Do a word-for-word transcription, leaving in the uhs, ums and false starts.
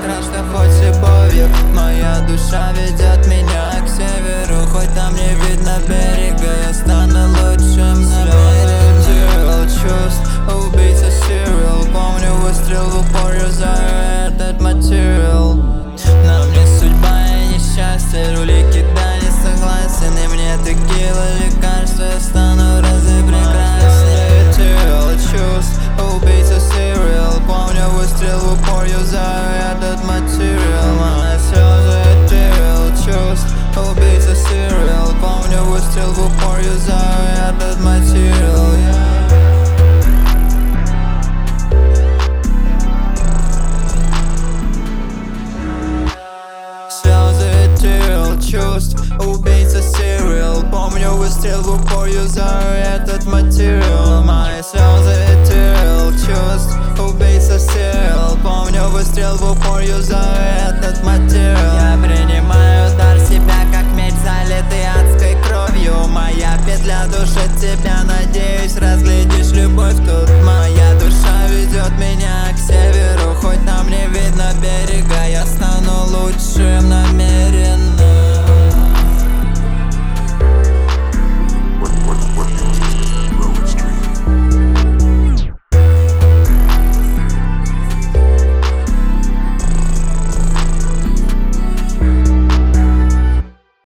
страшно, хоть любовью. Моя душа ведет меня к северу, хоть там не видно берега. Я стану лучшим намерен. Чувств, убийца serial. Помню выстрел в упор, юзаю этот материал. Но мне судьба и несчастье, рули кидай, не согласен. И мне текила лекарство, я стану разве прекраснее. Чувств, убийца serial. Помню выстрел в упор, юзаю этот материал. Мои слезы material. Чувств, убийца serial. Помню выстрел в упор, юзаю этот материал. Чувств, убийца serial. Помню выстрел в упор, юзаю этот материал. Мои слезы material. Чувств, убийца serial. Помню выстрел в упор, юзаю